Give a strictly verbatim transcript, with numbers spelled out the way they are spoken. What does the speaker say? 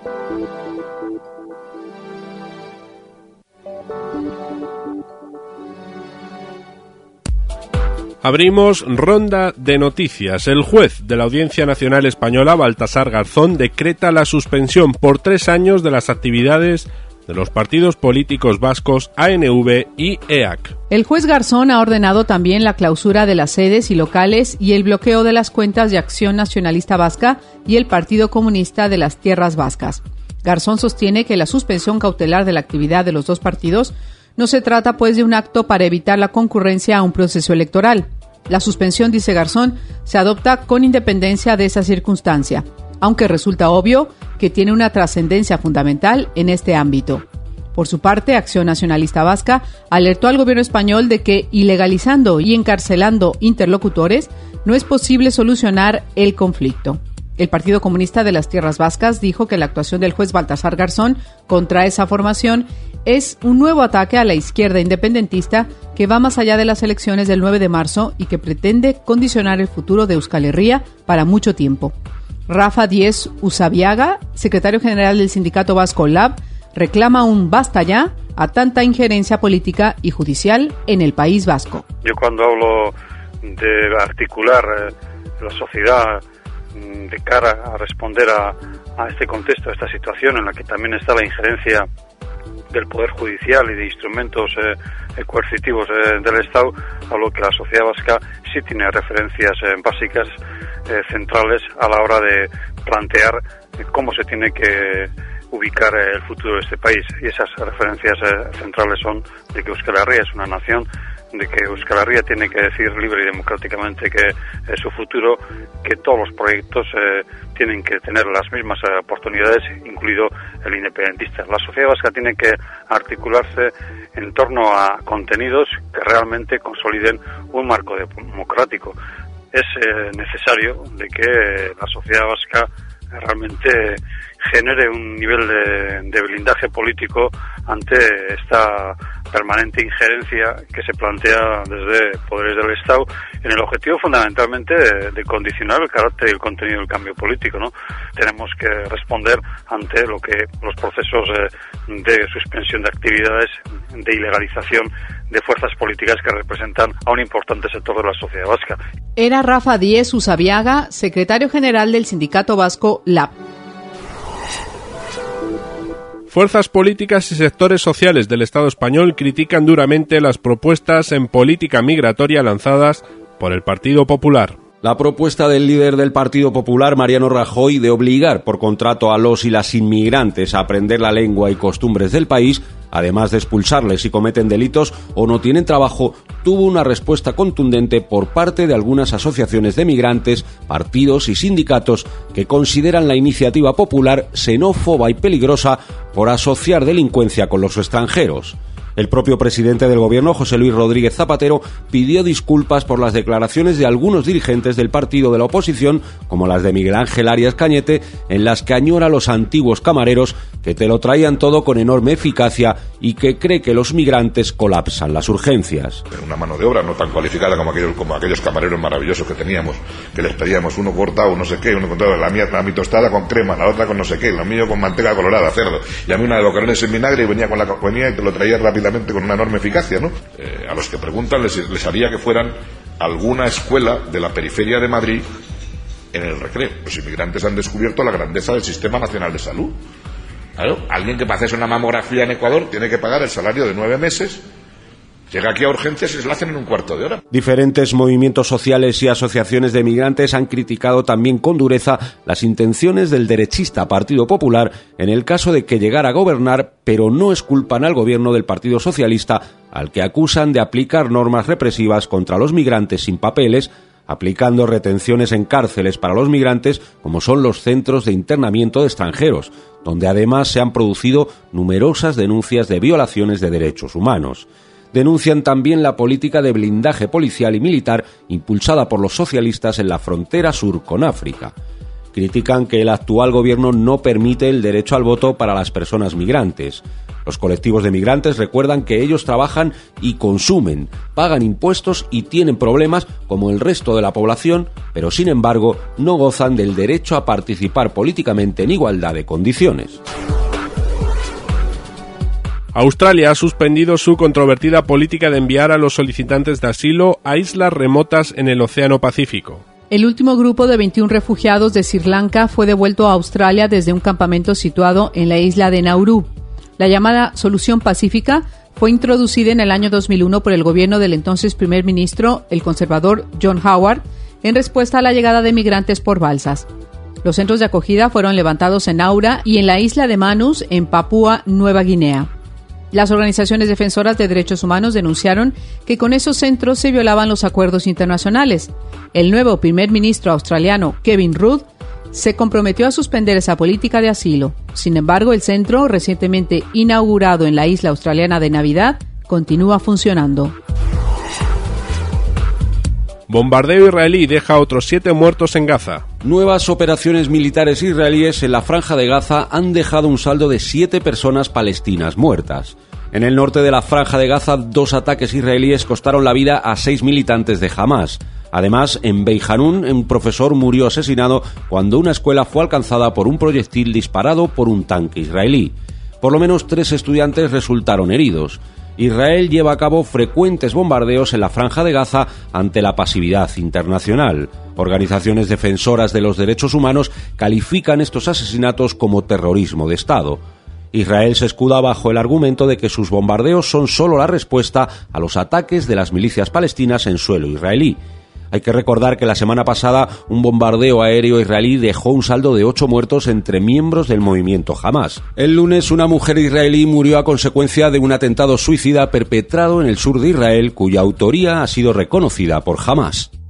Abrimos ronda de noticias. El juez de la Audiencia Nacional Española, Baltasar Garzón, decreta la suspensión por tres años de las actividades de los partidos políticos vascos A N V y E A C. El juez Garzón ha ordenado también la clausura de las sedes y locales y el bloqueo de las cuentas de Acción Nacionalista Vasca y el Partido Comunista de las Tierras Vascas. Garzón sostiene que la suspensión cautelar de la actividad de los dos partidos no se trata, pues, de un acto para evitar la concurrencia a un proceso electoral. La suspensión, dice Garzón, se adopta con independencia de esa circunstancia, aunque resulta obvio que tiene una trascendencia fundamental en este ámbito. Por su parte, Acción Nacionalista Vasca alertó al gobierno español de que, ilegalizando y encarcelando interlocutores, no es posible solucionar el conflicto. El Partido Comunista de las Tierras Vascas dijo que la actuación del juez Baltasar Garzón contra esa formación es un nuevo ataque a la izquierda independentista que va más allá de las elecciones del nueve de marzo y que pretende condicionar el futuro de Euskal Herria para mucho tiempo. Rafa Díez Usabiaga, secretario general del sindicato vasco Lab, reclama un basta ya a tanta injerencia política y judicial en el País Vasco. Yo cuando hablo de articular eh, la sociedad de cara a responder a, a este contexto, a esta situación en la que también está la injerencia del Poder Judicial y de instrumentos eh, coercitivos eh, del Estado, a lo que la sociedad vasca sí tiene referencias eh, básicas, eh, centrales, a la hora de plantear eh, cómo se tiene que ubicar eh, el futuro de este país. Y esas referencias eh, centrales son de que Euskal Herria es una nación, de que Euskal Herria tiene que decir libre y democráticamente que es su futuro, que todos los proyectos eh, tienen que tener las mismas eh, oportunidades, incluido el independentista. La sociedad vasca tiene que articularse en torno a contenidos que realmente consoliden un marco democrático. Es eh, necesario de que la sociedad vasca realmente genere un nivel de, de blindaje político ante esta permanente injerencia que se plantea desde poderes del Estado en el objetivo fundamentalmente de, de condicionar el carácter y el contenido del cambio político, ¿no? Tenemos que responder ante lo que los procesos eh, de suspensión de actividades, de ilegalización de fuerzas políticas que representan a un importante sector de la sociedad vasca. Era Rafa Díez Usabiaga, secretario general del sindicato vasco Lab. Fuerzas políticas y sectores sociales del Estado español critican duramente las propuestas en política migratoria lanzadas por el Partido Popular. La propuesta del líder del Partido Popular, Mariano Rajoy, de obligar por contrato a los y las inmigrantes a aprender la lengua y costumbres del país, además de expulsarles si cometen delitos o no tienen trabajo, tuvo una respuesta contundente por parte de algunas asociaciones de migrantes, partidos y sindicatos que consideran la iniciativa popular xenófoba y peligrosa por asociar delincuencia con los extranjeros. El propio presidente del gobierno, José Luis Rodríguez Zapatero, pidió disculpas por las declaraciones de algunos dirigentes del partido de la oposición, como las de Miguel Ángel Arias Cañete, en las que añora a los antiguos camareros que te lo traían todo con enorme eficacia y que cree que los migrantes colapsan las urgencias. Una mano de obra no tan cualificada como aquellos, como aquellos camareros maravillosos que teníamos, que les pedíamos uno cortado, no sé qué, uno con todo, la mía, la mi tostada con crema, la otra con no sé qué, lo mío con manteca colorada, cerdo, y a mí una de boquerones en vinagre y venía con la venía y te lo traía rápidamente con una enorme eficacia, ¿no? Eh, a los que preguntan les, les haría que fueran a alguna escuela de la periferia de Madrid en el recreo. Los inmigrantes han descubierto la grandeza del Sistema Nacional de Salud. Claro, alguien que para hacerse una mamografía en Ecuador tiene que pagar el salario de nueve meses. Llega aquí a urgencias y se la hacen en un cuarto de hora. Diferentes movimientos sociales y asociaciones de migrantes han criticado también con dureza las intenciones del derechista Partido Popular en el caso de que llegara a gobernar, pero no exculpan al gobierno del Partido Socialista, al que acusan de aplicar normas represivas contra los migrantes sin papeles, aplicando retenciones en cárceles para los migrantes, como son los centros de internamiento de extranjeros, donde además se han producido numerosas denuncias de violaciones de derechos humanos. Denuncian también la política de blindaje policial y militar impulsada por los socialistas en la frontera sur con África. Critican que el actual gobierno no permite el derecho al voto para las personas migrantes. Los colectivos de migrantes recuerdan que ellos trabajan y consumen, pagan impuestos y tienen problemas como el resto de la población, pero sin embargo no gozan del derecho a participar políticamente en igualdad de condiciones. Australia ha suspendido su controvertida política de enviar a los solicitantes de asilo a islas remotas en el Océano Pacífico. El último grupo de veintiún refugiados de Sri Lanka fue devuelto a Australia desde un campamento situado en la isla de Nauru. La llamada Solución Pacífica fue introducida en el año dos mil uno por el gobierno del entonces primer ministro, el conservador John Howard, en respuesta a la llegada de migrantes por balsas. Los centros de acogida fueron levantados en Naura y en la isla de Manus, en Papúa Nueva Guinea. Las organizaciones defensoras de derechos humanos denunciaron que con esos centros se violaban los acuerdos internacionales. El nuevo primer ministro australiano, Kevin Rudd, se comprometió a suspender esa política de asilo. Sin embargo, el centro, recientemente inaugurado en la isla australiana de Navidad, continúa funcionando. Bombardeo israelí deja a otros siete muertos en Gaza. Nuevas operaciones militares israelíes en la Franja de Gaza han dejado un saldo de siete personas palestinas muertas. En el norte de la Franja de Gaza, dos ataques israelíes costaron la vida a seis militantes de Hamás. Además, en Beit Hanun, un profesor murió asesinado cuando una escuela fue alcanzada por un proyectil disparado por un tanque israelí. Por lo menos tres estudiantes resultaron heridos. Israel lleva a cabo frecuentes bombardeos en la Franja de Gaza ante la pasividad internacional. Organizaciones defensoras de los derechos humanos califican estos asesinatos como terrorismo de Estado. Israel se escuda bajo el argumento de que sus bombardeos son solo la respuesta a los ataques de las milicias palestinas en suelo israelí. Hay que recordar que la semana pasada un bombardeo aéreo israelí dejó un saldo de ocho muertos entre miembros del movimiento Hamás. El lunes una mujer israelí murió a consecuencia de un atentado suicida perpetrado en el sur de Israel, cuya autoría ha sido reconocida por Hamás.